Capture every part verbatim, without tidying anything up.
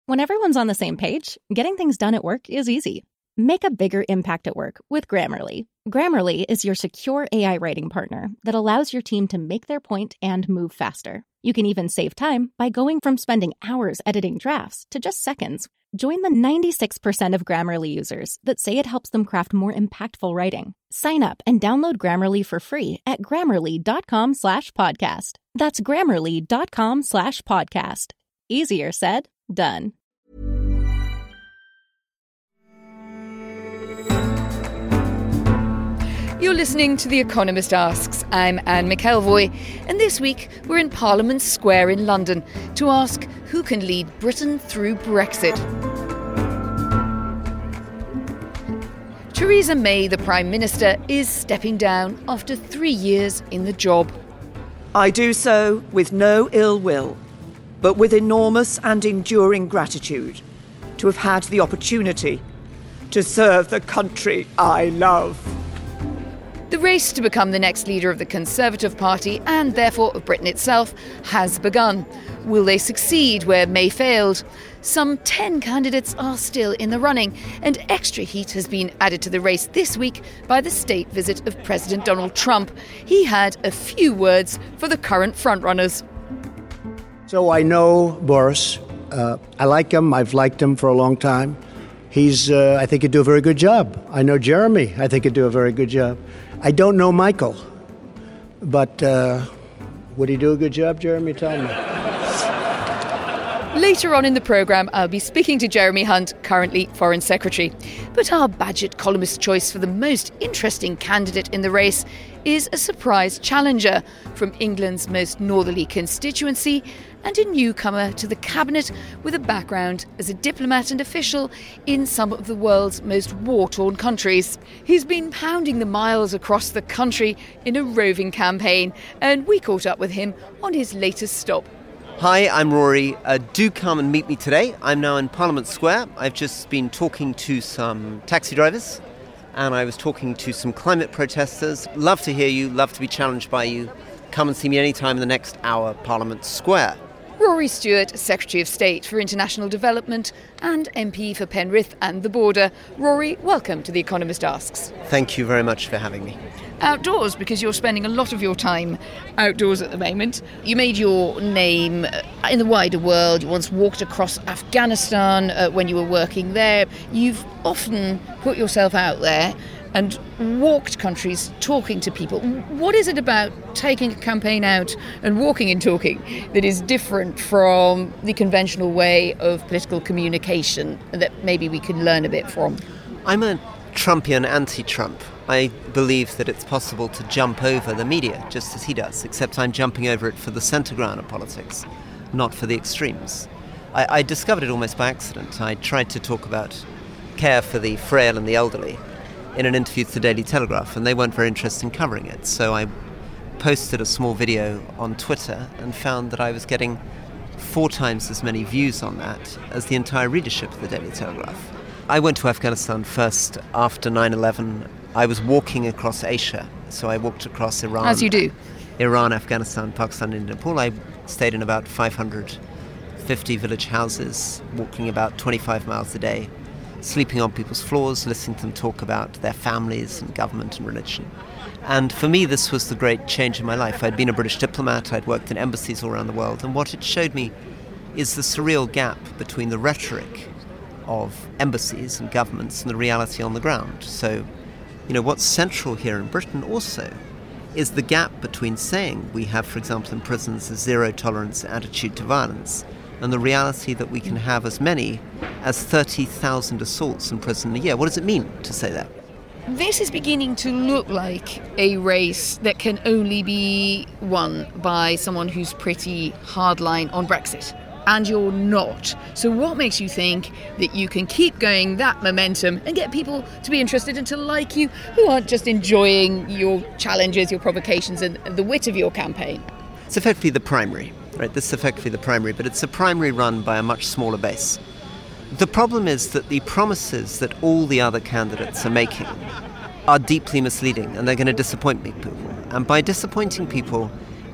When everyone's on the same page, getting things done at work is easy. Make a bigger impact at work with Grammarly. Grammarly is your secure A I writing partner that allows your team to make their point and move faster. You can even save time by going from spending hours editing drafts to just seconds. Join the ninety-six percent of Grammarly users that say it helps them craft more impactful writing. Sign up and download Grammarly for free at grammarly.com slash podcast. That's grammarly.com slash podcast. Easier said, done. You're listening to The Economist Asks. I'm Anne McElvoy, and this week we're in Parliament Square in London to ask who can lead Britain through Brexit. Theresa May, the Prime Minister, is stepping down after three years in the job. I do so with no ill will, but with enormous and enduring gratitude to have had the opportunity to serve the country I love. The race to become the next leader of the Conservative Party, and therefore of Britain itself, has begun. Will they succeed where May failed? Some ten candidates are still in the running, and extra heat has been added to the race this week by the state visit of President Donald Trump. He had a few words for the current frontrunners. So I know Boris. Uh, I like him. I've liked him for a long time. He's, uh, I think, he'd do a very good job. I know Jeremy. I think he'd do a very good job. I don't know Michael, but uh, would he do a good job, Jeremy? Tell me. Later on in the programme, I'll be speaking to Jeremy Hunt, currently Foreign Secretary. But our Badgett columnist choice for the most interesting candidate in the race is a surprise challenger from England's most northerly constituency and a newcomer to the cabinet with a background as a diplomat and official in some of the world's most war-torn countries. He's been pounding the miles across the country in a roving campaign, and we caught up with him on his latest stop. Hi, I'm Rory. Uh, do come and meet me today. I'm now in Parliament Square. I've just been talking to some taxi drivers, and I was talking to some climate protesters. Love to hear you, love to be challenged by you. Come and see me anytime in the next hour, Parliament Square. Rory Stewart, Secretary of State for International Development and M P for Penrith and the Border. Rory, welcome to The Economist Asks. Thank you very much for having me. Outdoors, because you're spending a lot of your time outdoors at the moment. You made your name in the wider world. You once walked across Afghanistan uh, when you were working there. You've often put yourself out there and walked countries talking to people. What is it about taking a campaign out and walking and talking that is different from the conventional way of political communication that maybe we can learn a bit from? I'm a Trumpian anti-Trump. I believe that it's possible to jump over the media, just as he does, except I'm jumping over it for the centre ground of politics, not for the extremes. I, I discovered it almost by accident. I tried to talk about care for the frail and the elderly in an interview to the Daily Telegraph, and they weren't very interested in covering it. So I posted a small video on Twitter and found that I was getting four times as many views on that as the entire readership of the Daily Telegraph. I went to Afghanistan first after nine eleven. I was walking across Asia, so I walked across Iran. As you do. Iran, Afghanistan, Pakistan, and Nepal. I stayed in about five hundred fifty village houses, walking about twenty-five miles a day, sleeping on people's floors, listening to them talk about their families and government and religion. And for me, this was the great change in my life. I'd been a British diplomat, I'd worked in embassies all around the world, and what it showed me is the surreal gap between the rhetoric of embassies and governments and the reality on the ground. So, you know, what's central here in Britain also is the gap between saying we have, for example, in prisons a zero-tolerance attitude to violence and the reality that we can have as many as thirty thousand assaults in prison a year. What does it mean to say that? This is beginning to look like a race that can only be won by someone who's pretty hardline on Brexit. And you're not. So what makes you think that you can keep going that momentum and get people to be interested and to like you, who aren't just enjoying your challenges, your provocations and the wit of your campaign? It's effectively the primary, right? This is effectively the primary, but it's a primary run by a much smaller base. The problem is that the promises that all the other candidates are making are deeply misleading, and they're going to disappoint people. And by disappointing people,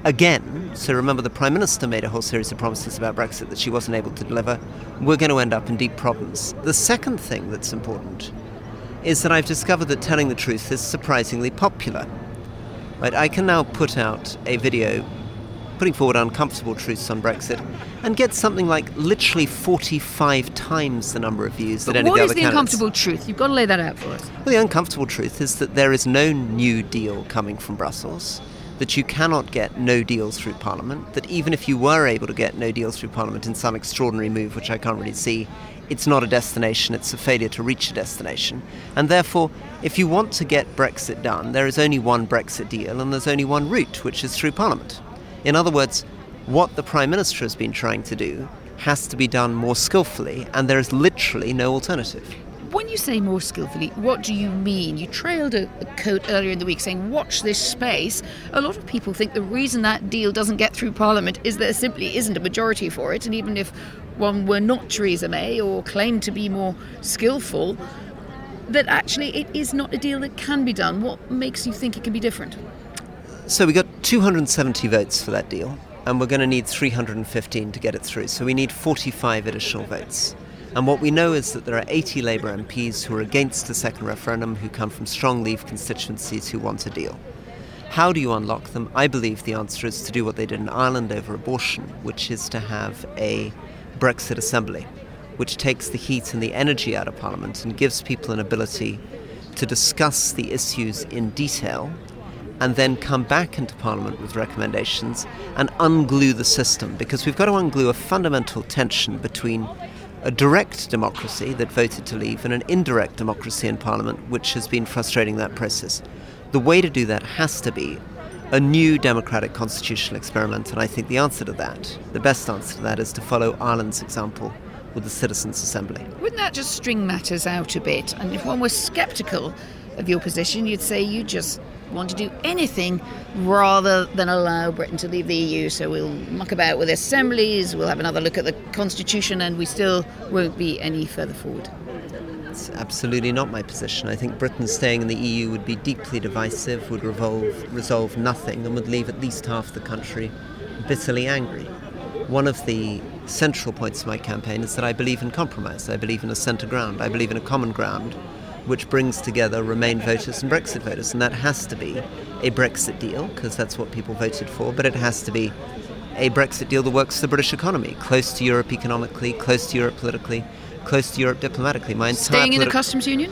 again. So remember, the Prime Minister made a whole series of promises about Brexit that she wasn't able to deliver. We're going to end up in deep problems. The second thing that's important is that I've discovered that telling the truth is surprisingly popular. Right? I can now put out a video putting forward uncomfortable truths on Brexit and get something like literally forty-five times the number of views that any of the other candidates. What is the uncomfortable truth? You've got to lay that out for us. Well, the uncomfortable truth is that there is no new deal coming from Brussels, that you cannot get no deal through Parliament, that even if you were able to get no deal through Parliament in some extraordinary move, which I can't really see, it's not a destination, it's a failure to reach a destination. And therefore, if you want to get Brexit done, there is only one Brexit deal and there's only one route, which is through Parliament. In other words, what the Prime Minister has been trying to do has to be done more skillfully, and there is literally no alternative. When you say more skillfully, what do you mean? You trailed a, a quote earlier in the week saying, watch this space. A lot of people think the reason that deal doesn't get through Parliament is there simply isn't a majority for it, and even if one were not Theresa May or claimed to be more skillful, that actually it is not a deal that can be done. What makes you think it can be different? So we got two hundred seventy votes for that deal, and we're going to need three hundred fifteen to get it through. So we need forty-five additional votes. And what we know is that there are eighty Labour M Ps who are against the second referendum, who come from strong Leave constituencies who want a deal. How do you unlock them? I believe the answer is to do what they did in Ireland over abortion, which is to have a Brexit Assembly, which takes the heat and the energy out of Parliament and gives people an ability to discuss the issues in detail and then come back into Parliament with recommendations and unglue the system, because we've got to unglue a fundamental tension between a direct democracy that voted to leave and an indirect democracy in Parliament, which has been frustrating that process. The way to do that has to be a new democratic constitutional experiment, and I think the answer to that, the best answer to that, is to follow Ireland's example with the Citizens' Assembly. Wouldn't that just string matters out a bit? And if one was sceptical of your position, you'd say you just want to do anything rather than allow Britain to leave the E U. So we'll muck about with assemblies, we'll have another look at the Constitution, and we still won't be any further forward. It's absolutely not my position. I think Britain staying in the E U would be deeply divisive, would revolve, resolve nothing, and would leave at least half the country bitterly angry. One of the central points of my campaign is that I believe in compromise. I believe in a centre ground. I believe in a common ground which brings together Remain voters and Brexit voters. And that has to be a Brexit deal, because that's what people voted for, but it has to be a Brexit deal that works for the British economy, close to Europe economically, close to Europe politically, close to Europe diplomatically. My entire Staying in politi- the customs union?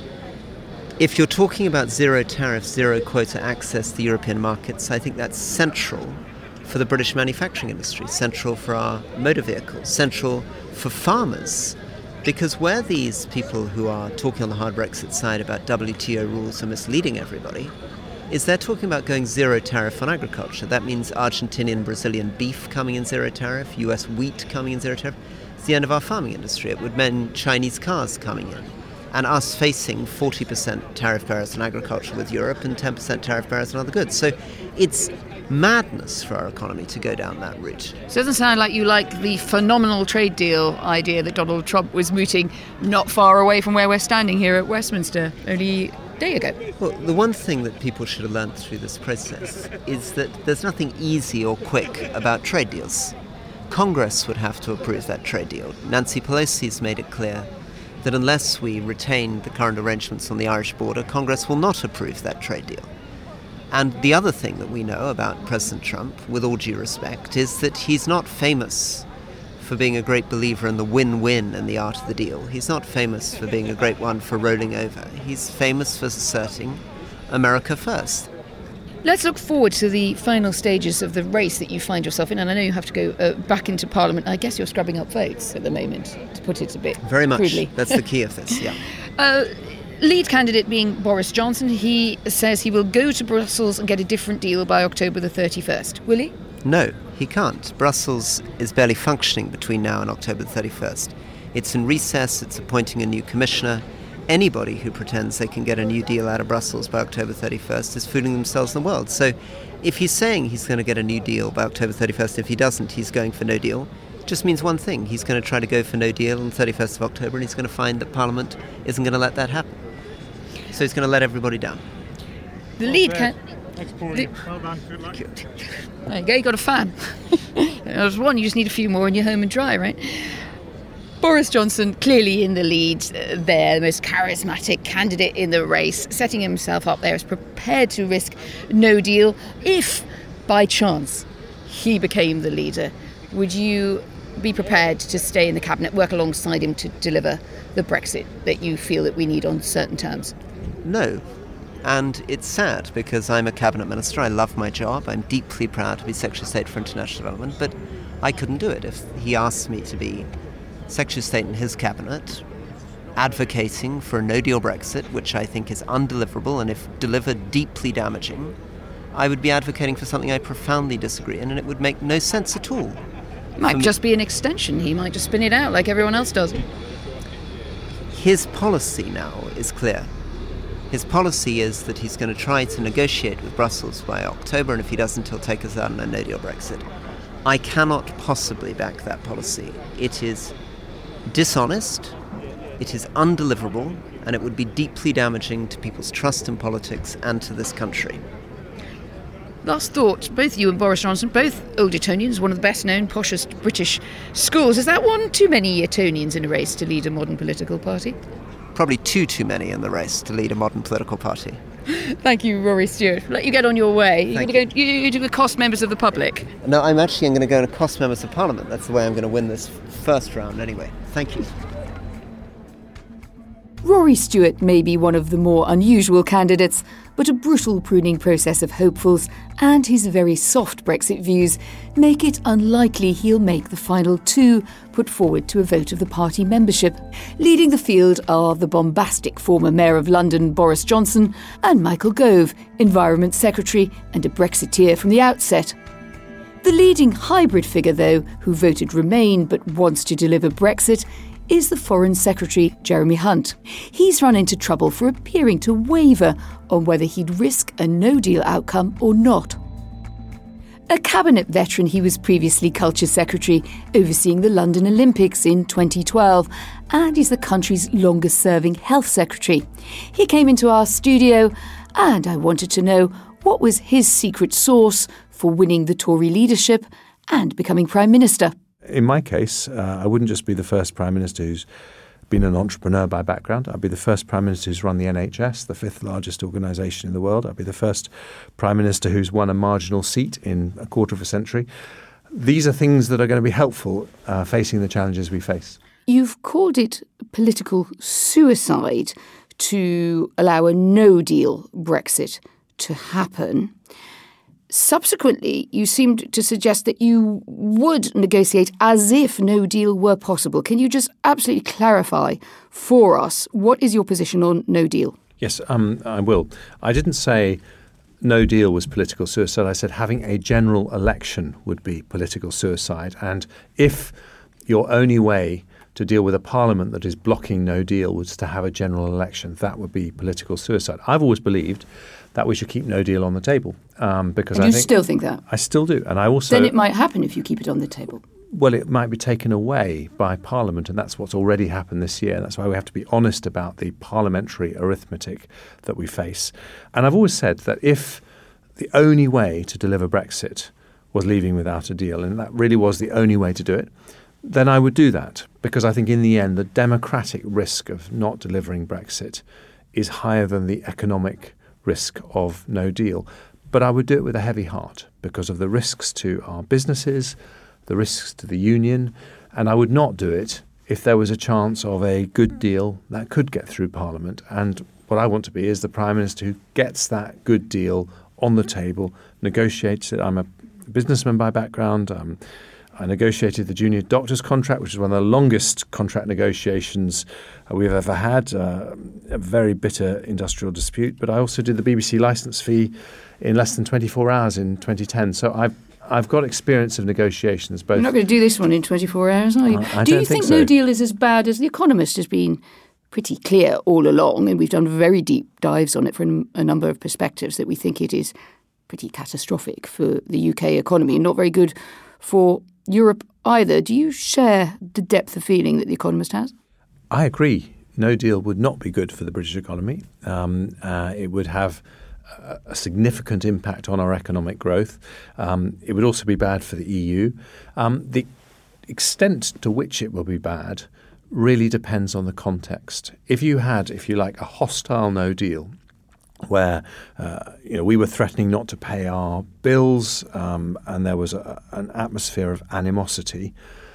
If you're talking about zero tariff, zero quota access to the European markets, I think that's central for the British manufacturing industry, central for our motor vehicles, central for farmers. Because where these people who are talking on the hard Brexit side about W T O rules are misleading everybody, is they're talking about going zero tariff on agriculture. That means Argentinian, Brazilian beef coming in zero tariff, U S wheat coming in zero tariff. It's the end of our farming industry. It would mean Chinese cars coming in, and us facing forty percent tariff barriers on agriculture with Europe and ten percent tariff barriers on other goods. So it's madness for our economy to go down that route. So it doesn't sound like you like the phenomenal trade deal idea that Donald Trump was mooting not far away from where we're standing here at Westminster only a day ago. Well, the one thing that people should have learned through this process is that there's nothing easy or quick about trade deals. Congress would have to approve that trade deal. Nancy Pelosi has made it clear that unless we retain the current arrangements on the Irish border, Congress will not approve that trade deal. And the other thing that we know about President Trump, with all due respect, is that he's not famous for being a great believer in the win-win and the art of the deal. He's not famous for being a great one for rolling over. He's famous for asserting America first. Let's look forward to the final stages of the race that you find yourself in. And I know you have to go uh, back into Parliament. I guess you're scrubbing up votes at the moment, to put it a bit Very much. crudely. That's the key of this, yeah. uh, lead candidate being Boris Johnson. He says he will go to Brussels and get a different deal by October the thirty-first. Will he? No, he can't. Brussels is barely functioning between now and October the thirty-first. It's in recess, it's appointing a new commissioner. Anybody who pretends they can get a new deal out of Brussels by October thirty-first is fooling themselves in the world. So if he's saying he's going to get a new deal by October thirty-first, if he doesn't, he's going for no deal. It just means one thing. He's going to try to go for no deal on the thirty-first of October, and he's going to find that Parliament isn't going to let that happen. So he's going to let everybody down. The lead can... Thanks, Pauline. Well done. Good luck. There you go, you got a fan. There's one, you just need a few more and you're home and dry, right? Boris Johnson clearly in the lead uh, there, the most charismatic candidate in the race, setting himself up there as prepared to risk no deal if, by chance, he became the leader. Would you be prepared to stay in the cabinet, work alongside him to deliver the Brexit that you feel that we need on certain terms? No. And it's sad because I'm a cabinet minister. I love my job. I'm deeply proud to be Secretary of State for International Development, but I couldn't do it. If he asked me to be Secretary of State in his cabinet, advocating for a no-deal Brexit, which I think is undeliverable and if delivered deeply damaging, I would be advocating for something I profoundly disagree in, and it would make no sense at all. It might just be an extension. He might just spin it out like everyone else does. His policy now is clear. His policy is that he's going to try to negotiate with Brussels by October, and if he doesn't, he'll take us out on a no-deal Brexit. I cannot possibly back that policy. It is dishonest, it is undeliverable, and it would be deeply damaging to people's trust in politics and to this country. Last thought, both you and Boris Johnson, both old Etonians, one of the best-known, poshest British schools. Is that one too many Etonians in a race to lead a modern political party? Probably too, too many in the race to lead a modern political party. Thank you, Rory Stewart. Let you get on your way. You're Thank going to go, you, you do accost members of the public? No, I'm actually going to go and accost members of Parliament. That's the way I'm going to win this first round anyway. Thank you. Rory Stewart may be one of the more unusual candidates, but a brutal pruning process of hopefuls and his very soft Brexit views make it unlikely he'll make the final two put forward to a vote of the party membership. Leading the field are the bombastic former Mayor of London, Boris Johnson, and Michael Gove, Environment Secretary and a Brexiteer from the outset. The leading hybrid figure, though, who voted Remain but wants to deliver Brexit, is the Foreign Secretary, Jeremy Hunt. He's run into trouble for appearing to waver on whether he'd risk a no-deal outcome or not. A cabinet veteran, he was previously Culture Secretary, overseeing the London Olympics in twenty twelve, and is the country's longest-serving Health Secretary. He came into our studio, and I wanted to know what was his secret sauce for winning the Tory leadership and becoming Prime Minister. In my case, uh, I wouldn't just be the first Prime Minister who's been an entrepreneur by background. I'd be the first Prime Minister who's run the N H S, the fifth largest organisation in the world. I'd be the first Prime Minister who's won a marginal seat in a quarter of a century. These are things that are going to be helpful uh, facing the challenges we face. You've called it political suicide to allow a no-deal Brexit to happen. Subsequently, you seemed to suggest that you would negotiate as if no deal were possible. Can you just absolutely clarify for us what is your position on no deal? Yes, um, I will. I didn't say no deal was political suicide. I said having a general election would be political suicide. And if your only way to deal with a parliament that is blocking no deal was to have a general election, that would be political suicide. I've always believed that we should keep no deal on the table. Um, because and I you think, still think that? I still do. And I also... Then it might happen if you keep it on the table. Well, it might be taken away by Parliament, and that's what's already happened this year. That's why we have to be honest about the parliamentary arithmetic that we face. And I've always said that if the only way to deliver Brexit was leaving without a deal, and that really was the only way to do it, then I would do that, because I think in the end the democratic risk of not delivering Brexit is higher than the economic risk of no deal. But I would do it with a heavy heart because of the risks to our businesses, the risks to the union, and I would not do it if there was a chance of a good deal that could get through Parliament. And what I want to be is the Prime Minister who gets that good deal on the table, negotiates it. I'm a businessman by background. Um, I negotiated the junior doctors contract, which is one of the longest contract negotiations we've ever had, uh, a very bitter industrial dispute. But I also did the B B C licence fee in less than twenty-four hours in twenty ten. So I've I've got experience of negotiations. Both. You're not going to do this one in twenty-four hours, are you? Uh, I do don't you think think so. no deal is as bad as The Economist has been pretty clear all along, and we've done very deep dives on it from a number of perspectives, that we think it is pretty catastrophic for the U K economy and not very good for Europe either. Do you share the depth of feeling that The Economist has? I agree. No deal would not be good for the British economy. Um, uh, it would have a, a significant impact on our economic growth. Um, it would also be bad for the E U. Um, the extent to which it will be bad really depends on the context. If you had, if you like, a hostile no deal, where uh, you know we were threatening not to pay our bills, um, and there was a, an atmosphere of animosity,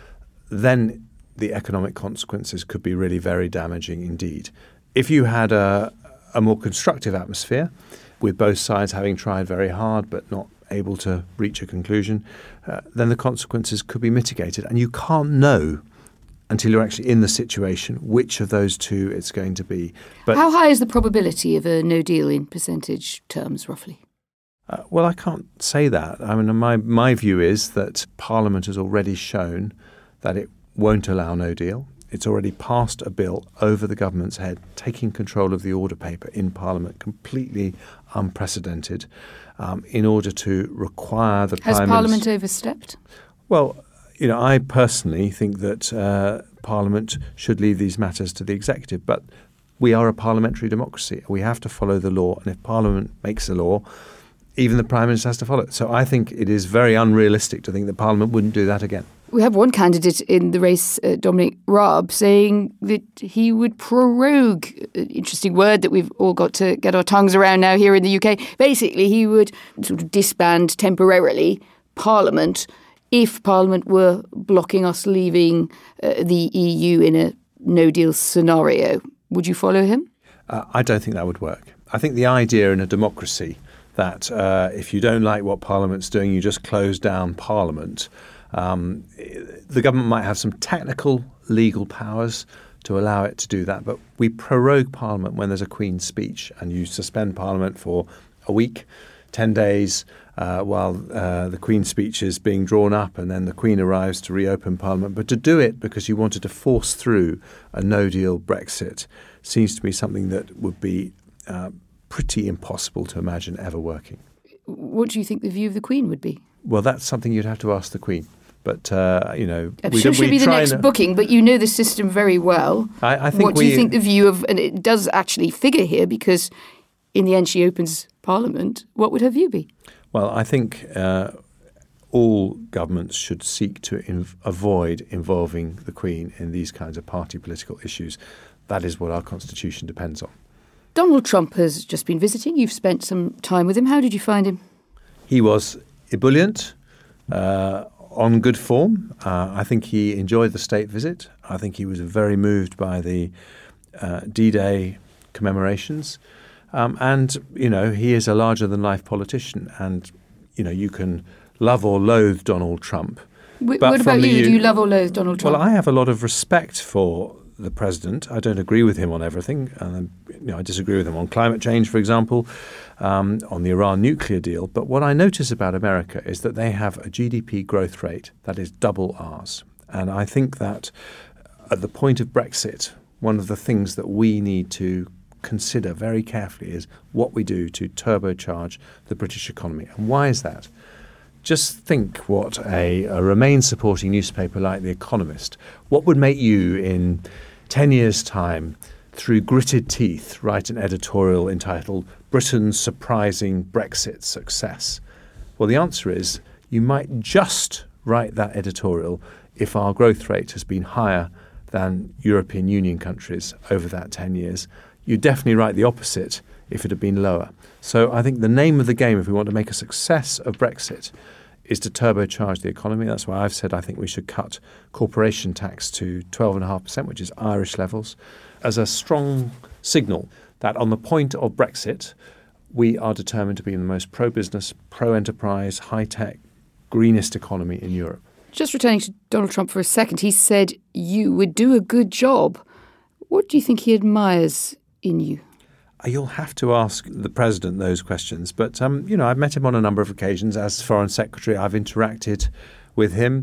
then the economic consequences could be really very damaging indeed. If you had a, a more constructive atmosphere, with both sides having tried very hard but not able to reach a conclusion, uh, then the consequences could be mitigated. And you can't know until you're actually in the situation which of those two it's going to be. But how high is the probability of a no deal in percentage terms, roughly? Uh, well, I can't say that. I mean, my, my view is that Parliament has already shown that it won't allow no deal. It's already passed a bill over the government's head, taking control of the order paper in Parliament, completely unprecedented, um, in order to require the Prime Minister... Has Parliament overstepped? Well, you know, I personally think that uh, Parliament should leave these matters to the executive, but we are a parliamentary democracy. We have to follow the law, and if Parliament makes a law, even the Prime Minister has to follow it. So I think it is very unrealistic to think that Parliament wouldn't do that again. We have one candidate in the race, uh, Dominic Raab, saying that he would prorogue, an interesting word that we've all got to get our tongues around now here in the U K. Basically, he would sort of disband temporarily Parliament if Parliament were blocking us leaving uh, the E U in a no-deal scenario. Would you follow him? Uh, I don't think that would work. I think the idea in a democracy that uh, if you don't like what Parliament's doing, you just close down Parliament. Um, the government might have some technical legal powers to allow it to do that, but we prorogue Parliament when there's a Queen's speech, and you suspend Parliament for a week, ten days, uh, while uh, the Queen's speech is being drawn up, and then the Queen arrives to reopen Parliament. But to do it because you wanted to force through a no-deal Brexit seems to be something that would be uh, pretty impossible to imagine ever working. What do you think the view of the Queen would be? Well, that's something you'd have to ask the Queen. But, uh, you know... I'm we sure she'll be the next and, booking, but you know the system very well. I, I think what we, do you think the view of... And it does actually figure here, because in the end she opens Parliament. What would her view be? Well, I think uh, all governments should seek to inv- avoid involving the Queen in these kinds of party political issues. That is what our Constitution depends on. Donald Trump has just been visiting. You've spent some time with him. How did you find him? He was ebullient, uh, on good form. Uh, I think he enjoyed the state visit. I think he was very moved by the uh, D-Day commemorations. Um, and, you know, he is a larger-than-life politician. And, you know, you can love or loathe Donald Trump. W- what about you? U- Do you love or loathe Donald Trump? Well, I have a lot of respect for the president. I don't agree with him on everything. Um, you know, I disagree with him on climate change, for example, um, on the Iran nuclear deal. But what I notice about America is that they have a G D P growth rate that is double ours. And I think that at the point of Brexit, one of the things that we need to consider very carefully is what we do to turbocharge the British economy. And why is that? Just think what a, a Remain-supporting newspaper like The Economist, what would make you in ten years' time, through gritted teeth, write an editorial entitled Britain's Surprising Brexit Success? Well, the answer is you might just write that editorial if our growth rate has been higher than European Union countries over that ten years. You definitely write the opposite if it had been lower. So I think the name of the game, if we want to make a success of Brexit, is to turbocharge the economy. That's why I've said I think we should cut corporation tax to twelve point five percent, which is Irish levels, as a strong signal that on the point of Brexit, we are determined to be the most pro-business, pro-enterprise, high-tech, greenest economy in Europe. Just returning to Donald Trump for a second, he said you would do a good job. What do you think he admires in you? You'll have to ask the president those questions. But, um, you know, I've met him on a number of occasions as foreign secretary. I've interacted with him.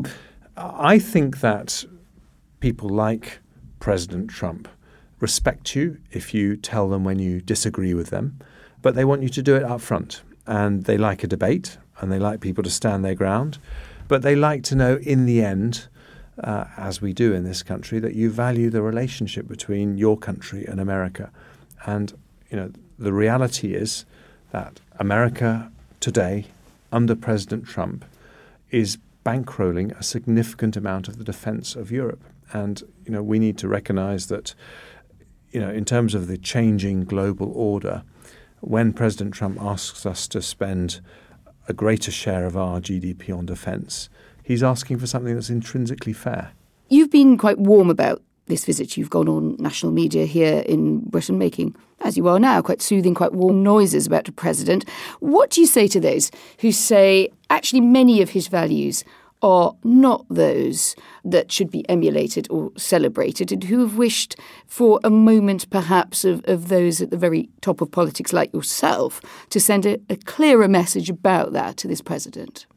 I think that people like President Trump respect you if you tell them when you disagree with them, but they want you to do it up front. And they like a debate, and they like people to stand their ground. But they like to know in the end, uh, as we do in this country, that you value the relationship between your country and America. And you know, the reality is that America today, under President Trump, is bankrolling a significant amount of the defense of Europe. And, you know, we need to recognize that, you know, in terms of the changing global order, when President Trump asks us to spend a greater share of our G D P on defense, he's asking for something that's intrinsically fair. You've been quite warm about this visit. You've gone on national media here in Britain making, as you are now, quite soothing, quite warm noises about the president. What do you say to those who say actually many of his values are not those that should be emulated or celebrated, and who have wished for a moment perhaps of, of those at the very top of politics like yourself to send a, a clearer message about that to this president?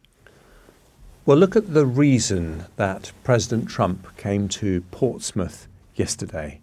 Well, look at the reason that President Trump came to Portsmouth yesterday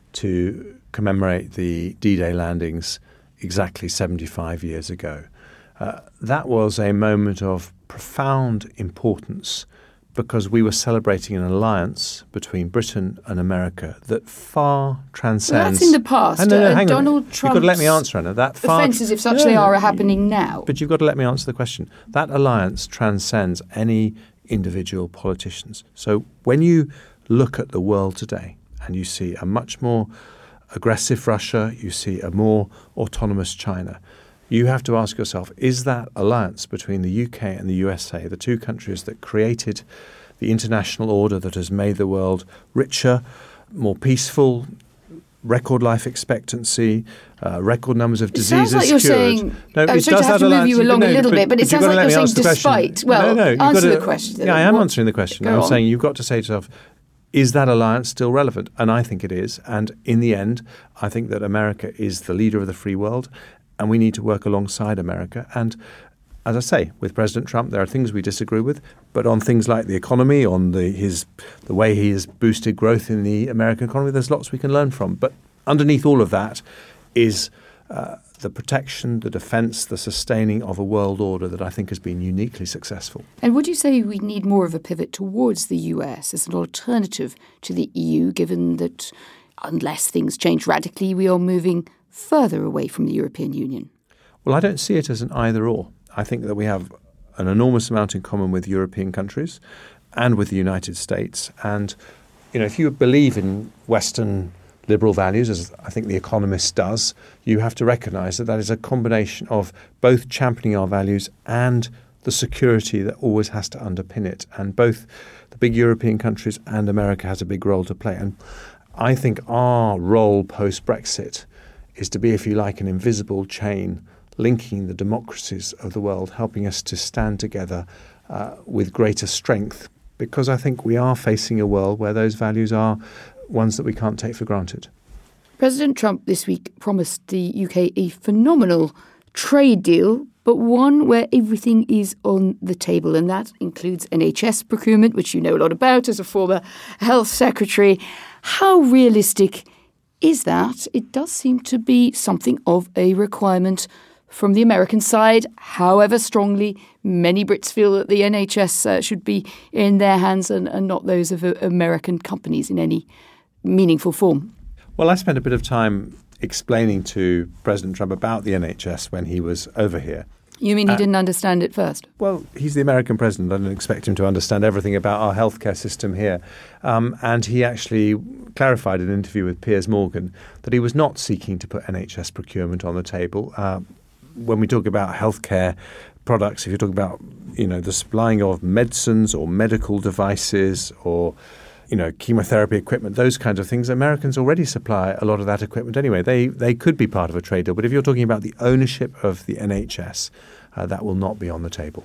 to commemorate the D-Day landings exactly seventy-five years ago. Uh, that was a moment of profound importance because we were celebrating an alliance between Britain and America that far transcends... Well, that's in the past. No, no, uh, hang Donald on. Trump's You've got to let me answer, Anna. That far offences, if such no, they are, no, are happening now. But you've got to let me answer the question. That alliance transcends any individual politicians. So when you look at the world today and you see a much more aggressive Russia, you see a more autonomous China, you have to ask yourself, is that alliance between the U K and the U S A, the two countries that created the international order that has made the world richer, more peaceful, record life expectancy, uh, record numbers of diseases cured? It sounds like you're cured. saying, No, I was it trying does to have to that move you alliance- along no, a little but- bit, but it but sounds you've got like to you're let me saying answer the question. despite. Well, no, no, you've answer got to, the question. Yeah, I am What- answering the question. Go I'm on. saying you've got to say to yourself, is that alliance still relevant? And I think it is. And in the end, I think that America is the leader of the free world, and we need to work alongside America. And as I say, with President Trump, there are things we disagree with, but on things like the economy, on the his the way he has boosted growth in the American economy, there's lots we can learn from. But underneath all of that is uh, the protection, the defence, the sustaining of a world order that I think has been uniquely successful. And would you say we need more of a pivot towards the U S as an alternative to the E U, given that unless things change radically, we are moving further away from the European Union? Well, I don't see it as an either-or. I think that we have an enormous amount in common with European countries and with the United States. And, you know, if you believe in Western liberal values, as I think The Economist does, you have to recognise that that is a combination of both championing our values and the security that always has to underpin it. And both the big European countries and America has a big role to play. And I think our role post-Brexit is to be, if you like, an invisible chain linking the democracies of the world, helping us to stand together uh, with greater strength, because I think we are facing a world where those values are ones that we can't take for granted. President Trump this week promised the U K a phenomenal trade deal, but one where everything is on the table, and that includes N H S procurement, which you know a lot about as a former health secretary. How realistic is that? It does seem to be something of a requirement from the American side. However strongly many Brits feel that the N H S uh, should be in their hands and, and not those of uh, American companies in any meaningful form. Well, I spent a bit of time explaining to President Trump about the N H S when he was over here. You mean he Uh, didn't understand it first? Well, he's the American president. I don't expect him to understand everything about our healthcare system here. Um, and he actually clarified in an interview with Piers Morgan that he was not seeking to put N H S procurement on the table. Uh, when we talk about healthcare products, if you're talking about, you know, the supplying of medicines or medical devices or, you know, chemotherapy equipment, those kinds of things, Americans already supply a lot of that equipment anyway. They they could be part of a trade deal. But if you're talking about the ownership of the N H S, uh, that will not be on the table.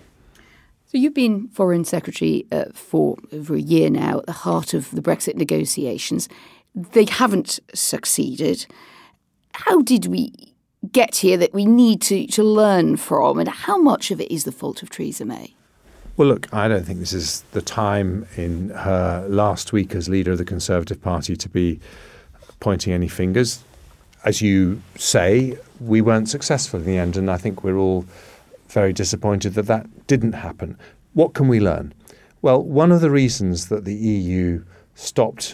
So you've been Foreign Secretary uh, for over a year now at the heart of the Brexit negotiations. They haven't succeeded. How did we get here that we need to, to learn from, and how much of it is the fault of Theresa May? Well, look, I don't think this is the time in her last week as leader of the Conservative Party to be pointing any fingers. As you say, we weren't successful in the end, and I think we're all very disappointed that that didn't happen. What can we learn? Well, one of the reasons that the E U stopped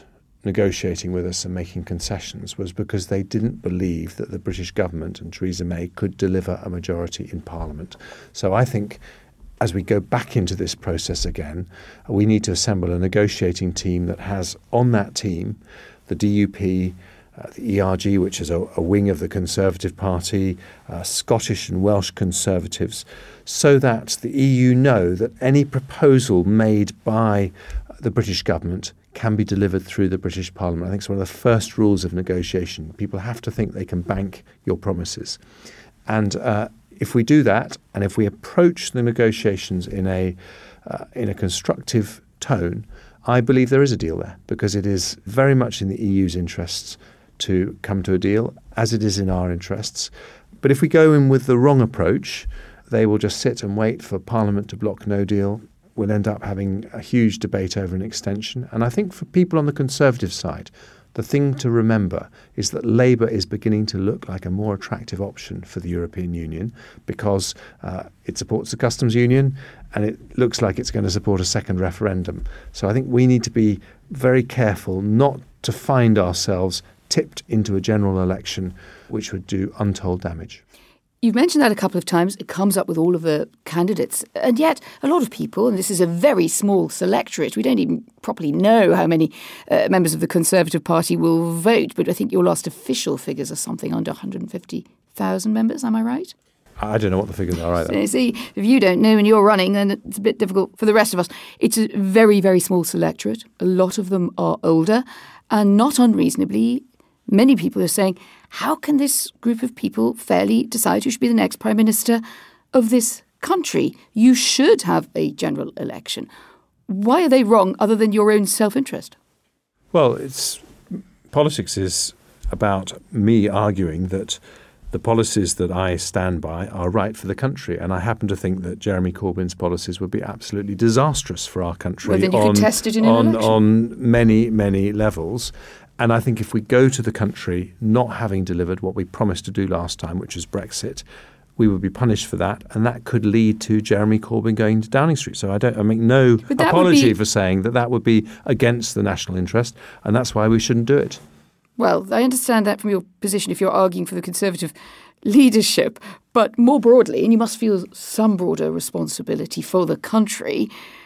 negotiating with us and making concessions was because they didn't believe that the British government and Theresa May could deliver a majority in Parliament. So I think as we go back into this process again, we need to assemble a negotiating team that has on that team the D U P, uh, the E R G, which is a, a wing of the Conservative Party, uh, Scottish and Welsh Conservatives, so that the E U know that any proposal made by the British government can be delivered through the British Parliament. I think it's one of the first rules of negotiation. People have to think they can bank your promises. And uh, if we do that, and if we approach the negotiations in a uh, in a constructive tone, I believe there is a deal there, because it is very much in the E U's interests to come to a deal, as it is in our interests. But if we go in with the wrong approach, they will just sit and wait for Parliament to block no deal. We'll end up having a huge debate over an extension. And I think for people on the Conservative side, the thing to remember is that Labour is beginning to look like a more attractive option for the European Union, because uh, it supports the customs union and it looks like it's going to support a second referendum. So I think we need to be very careful not to find ourselves tipped into a general election which would do untold damage. You've mentioned that a couple of times. It comes up with all of the candidates. And yet a lot of people, and this is a very small selectorate, we don't even properly know how many uh, members of the Conservative Party will vote, but I think your last official figures are something under one hundred fifty thousand members, am I right? I don't know what the figures are either. So, see, if you don't know and you're running, then it's a bit difficult for the rest of us. It's a very, very small selectorate. A lot of them are older, and not unreasonably, many people are saying, how can this group of people fairly decide who should be the next Prime Minister of this country? You should have a general election. Why are they wrong other than your own self-interest? Well, it's politics is about me arguing that the policies that I stand by are right for the country. And I happen to think that Jeremy Corbyn's policies would be absolutely disastrous for our country. Well, then you on, could test it in an on, election. on many, many levels. And I think if we go to the country not having delivered what we promised to do last time, which was Brexit, we would be punished for that. And that could lead to Jeremy Corbyn going to Downing Street. So I don't I make no apology be, for saying that that would be against the national interest. And that's why we shouldn't do it. Well, I understand that from your position if you're arguing for the Conservative leadership. But more broadly, and you must feel some broader responsibility for the country,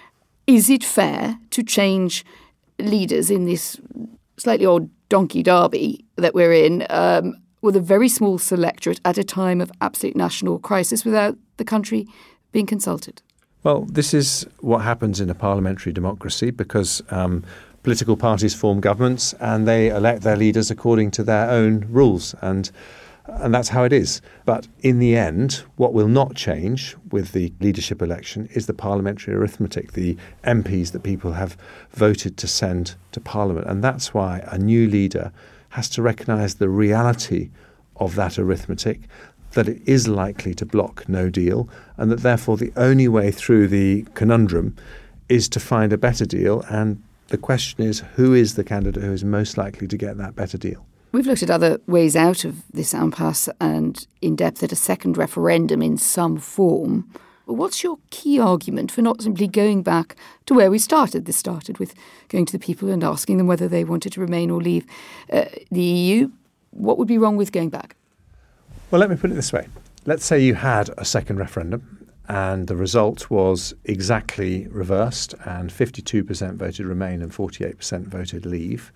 is it fair to change leaders in this slightly odd donkey derby that we're in um, with a very small selectorate at a time of absolute national crisis without the country being consulted? Well, this is what happens in a parliamentary democracy, because um, political parties form governments and they elect their leaders according to their own rules. And And that's how it is. But in the end, what will not change with the leadership election is the parliamentary arithmetic, the M Ps that people have voted to send to Parliament. And that's why a new leader has to recognise the reality of that arithmetic, that it is likely to block no deal, and that therefore the only way through the conundrum is to find a better deal. And the question is, who is the candidate who is most likely to get that better deal? We've looked at other ways out of this impasse and in depth at a second referendum in some form. What's your key argument for not simply going back to where we started? This started with going to the people and asking them whether they wanted to remain or leave uh, the E U. What would be wrong with going back? Well, let me put it this way. Let's say you had a second referendum and the result was exactly reversed and fifty-two percent voted remain and forty-eight percent voted leave.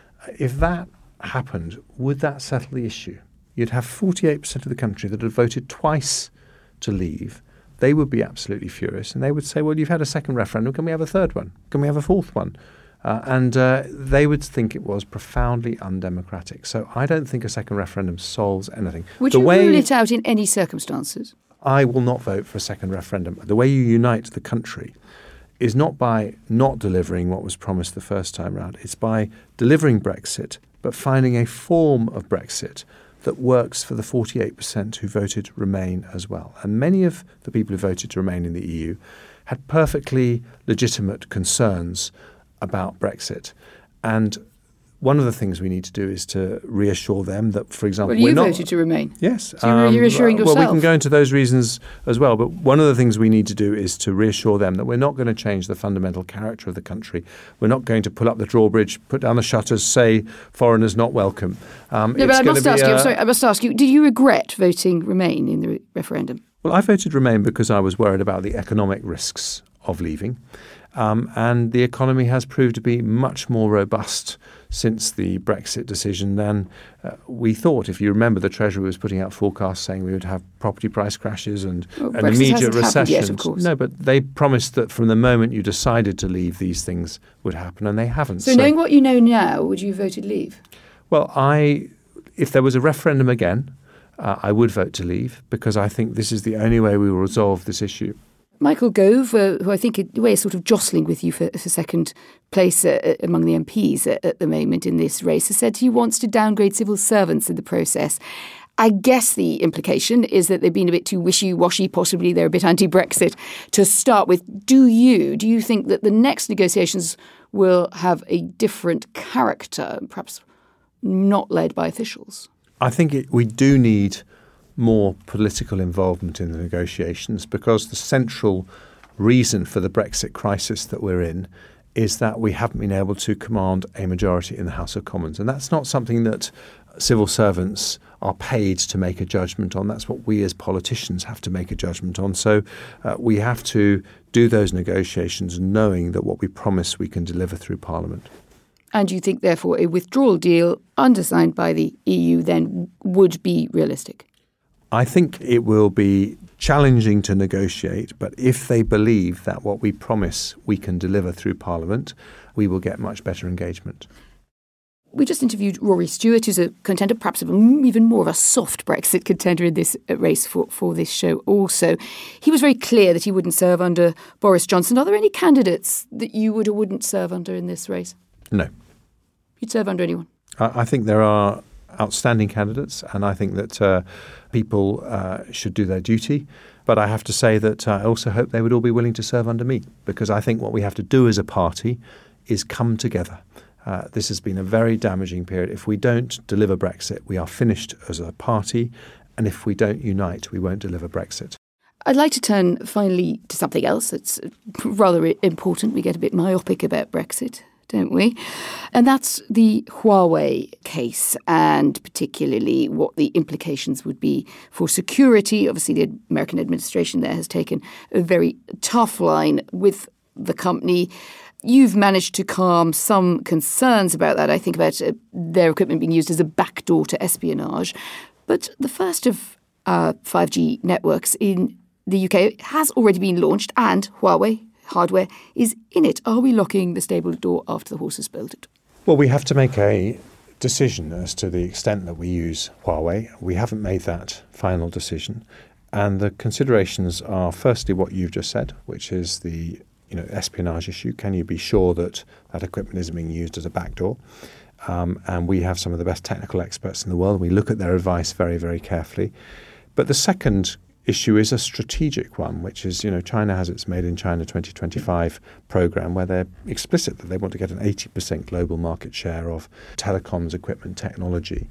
If that happened, would that settle the issue? You'd have forty-eight percent of the country that had voted twice to leave. They would be absolutely furious and they would say, well, you've had a second referendum, can we have a third one? Can we have a fourth one? Uh, and uh, they would think it was profoundly undemocratic. So I don't think a second referendum solves anything. Would the you way rule it out in any circumstances? I will not vote for a second referendum. The way you unite the country is not by not delivering what was promised the first time round. It's by delivering Brexit, but finding a form of Brexit that works for the forty-eight percent who voted Remain as well. And many of the people who voted to remain in the E U had perfectly legitimate concerns about Brexit. And one of the things we need to do is to reassure them that, for example, well, you we're not, voted to remain. Yes. So you're um, reassuring yourself. Well, we can go into those reasons as well. But one of the things we need to do is to reassure them that we're not going to change the fundamental character of the country. We're not going to pull up the drawbridge, put down the shutters, say foreigners not welcome. Um, no, but I must ask a, you, I'm sorry, I must ask you, did you regret voting Remain in the re- referendum? Well, I voted Remain because I was worried about the economic risks of leaving. Um, and the economy has proved to be much more robust since the Brexit decision than uh, we thought. If you remember, the Treasury was putting out forecasts saying we would have property price crashes and well, an Brexit immediate recession. Yet, of course. No, but they promised that from the moment you decided to leave, these things would happen, and they haven't. So, so knowing what you know now, would you have voted leave? Well, I, if there was a referendum again, uh, I would vote to leave because I think this is the only way we will resolve this issue. Michael Gove, uh, who I think in a way is sort of jostling with you for, for second place uh, among the M Ps at, at the moment in this race, has said he wants to downgrade civil servants in the process. I guess the implication is that they've been a bit too wishy-washy, possibly they're a bit anti-Brexit to start with. Do you? Do you think that the next negotiations will have a different character, perhaps not led by officials? I think it, we do need more political involvement in the negotiations because the central reason for the Brexit crisis that we're in is that we haven't been able to command a majority in the House of Commons. And that's not something that civil servants are paid to make a judgment on. That's what we as politicians have to make a judgment on. So uh, we have to do those negotiations knowing that what we promise we can deliver through Parliament. And you think, therefore, a withdrawal deal undersigned by the E U then would be realistic? I think it will be challenging to negotiate, but if they believe that what we promise we can deliver through Parliament, we will get much better engagement. We just interviewed Rory Stewart, who's a contender, perhaps even more of a soft Brexit contender in this race for, for this show also. He was very clear that he wouldn't serve under Boris Johnson. Are there any candidates that you would or wouldn't serve under in this race? No. You'd serve under anyone? I, I think there are outstanding candidates, and I think that uh, people uh, should do their duty. But I have to say that uh, I also hope they would all be willing to serve under me, because I think what we have to do as a party is come together. Uh, this has been a very damaging period. If we don't deliver Brexit, we are finished as a party. And if we don't unite, we won't deliver Brexit. I'd like to turn finally to something else that's rather important. We get a bit myopic about Brexit, don't we? And that's the Huawei case, and particularly what the implications would be for security. Obviously, the American administration there has taken a very tough line with the company. You've managed to calm some concerns about that, I think, about uh, their equipment being used as a backdoor to espionage. But the first of uh, five G networks in the U K has already been launched, and Huawei hardware is in it. Are we locking the stable door after the horse has bolted? Well, we have to make a decision as to the extent that we use Huawei. We haven't made that final decision. And the considerations are firstly what you've just said, which is the you know, espionage issue. Can you be sure that that equipment isn't being used as a backdoor? Um, and we have some of the best technical experts in the world. We look at their advice very, very carefully. But the second issue is a strategic one, which is, you know, China has its Made in China twenty twenty-five program where they're explicit that they want to get an eighty percent global market share of telecoms equipment technology.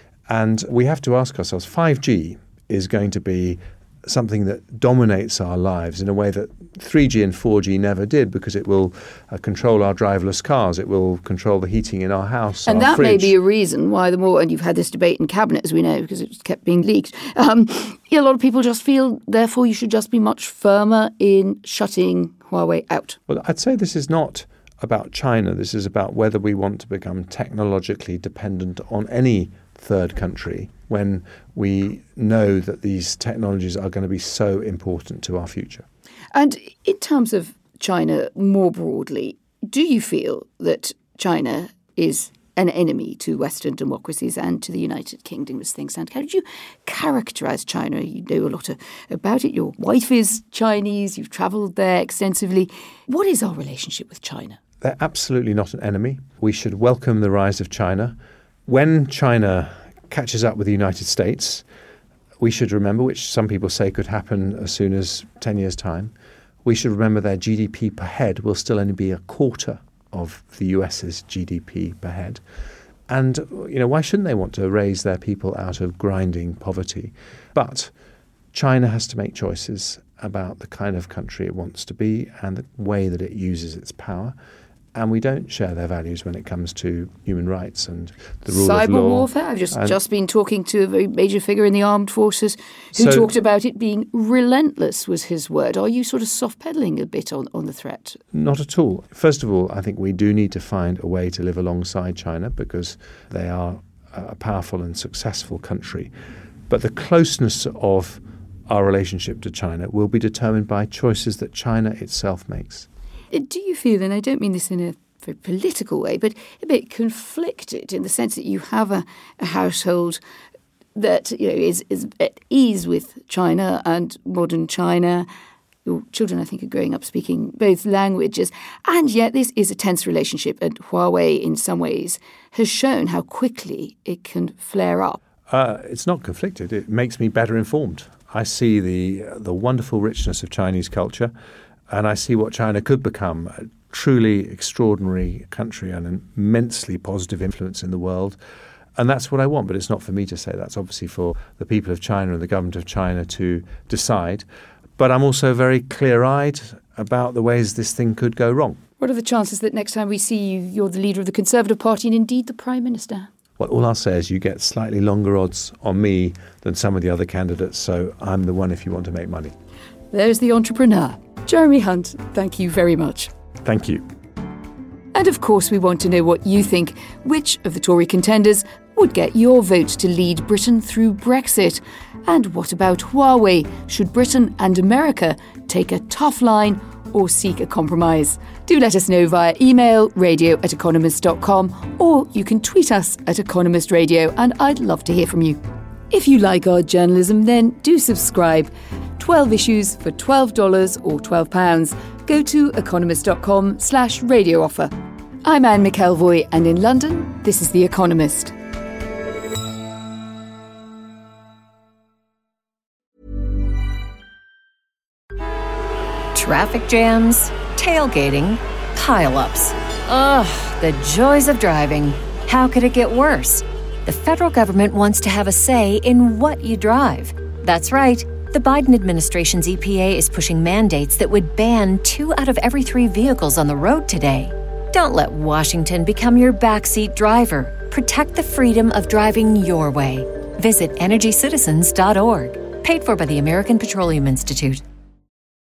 And we have to ask ourselves, five G is going to be something that dominates our lives in a way that three G and four G never did, because it will uh, control our driverless cars, it will control the heating in our house, and our that fridge. may be a reason why the more, and you've had this debate in Cabinet, as we know, because it's kept being leaked, um, a lot of people just feel, therefore, you should just be much firmer in shutting Huawei out. Well, I'd say this is not about China. This is about whether we want to become technologically dependent on any third country when we know that these technologies are going to be so important to our future. And in terms of China more broadly, do you feel that China is an enemy to Western democracies and to the United Kingdom as things stand? How did you characterise China? You know a lot of, about it. Your wife is Chinese. You've travelled there extensively. What is our relationship with China? They're absolutely not an enemy. We should welcome the rise of China. When China catches up with the United States, we should remember, which some people say could happen as soon as ten years' time, we should remember their G D P per head will still only be a quarter of the US's G D P per head. And, you know, why shouldn't they want to raise their people out of grinding poverty? But China has to make choices about the kind of country it wants to be and the way that it uses its power. And we don't share their values when it comes to human rights and the rule Cyber of law. Cyber warfare. I've just, just been talking to a very major figure in the armed forces who so, talked about it being relentless, was his word. Are you sort of soft-pedaling a bit on, on the threat? Not at all. First of all, I think we do need to find a way to live alongside China because they are a powerful and successful country. But the closeness of our relationship to China will be determined by choices that China itself makes. Do you feel, and I don't mean this in a very political way, but a bit conflicted in the sense that you have a, a household that, you know, is, is at ease with China and modern China? Your children, I think, are growing up speaking both languages, and yet this is a tense relationship, and Huawei, in some ways, has shown how quickly it can flare up. Uh, it's not conflicted. It makes me better informed. I see the the wonderful richness of Chinese culture. And I see what China could become, a truly extraordinary country and an immensely positive influence in the world. And that's what I want, but it's not for me to say. That's obviously for the people of China and the government of China to decide. But I'm also very clear-eyed about the ways this thing could go wrong. What are the chances that next time we see you, you're the leader of the Conservative Party and indeed the Prime Minister? Well, all I'll say is you get slightly longer odds on me than some of the other candidates, so I'm the one if you want to make money. There's the entrepreneur. Jeremy Hunt, thank you very much. Thank you. And of course, we want to know what you think. Which of the Tory contenders would get your vote to lead Britain through Brexit? And what about Huawei? Should Britain and America take a tough line or seek a compromise? Do let us know via email, radio at economist dot com, or you can tweet us at Economist Radio, and I'd love to hear from you. If you like our journalism, then do subscribe. twelve issues for twelve dollars or twelve pounds. Go to economist dot com slash radio offer. I'm Anne McElvoy, and in London, this is The Economist. Traffic jams, tailgating, pile-ups. Ugh, the joys of driving. How could it get worse? The federal government wants to have a say in what you drive. That's right. The Biden administration's E P A is pushing mandates that would ban two out of every three vehicles on the road today. Don't let Washington become your backseat driver. Protect the freedom of driving your way. Visit energy citizens dot org. Paid for by the American Petroleum Institute.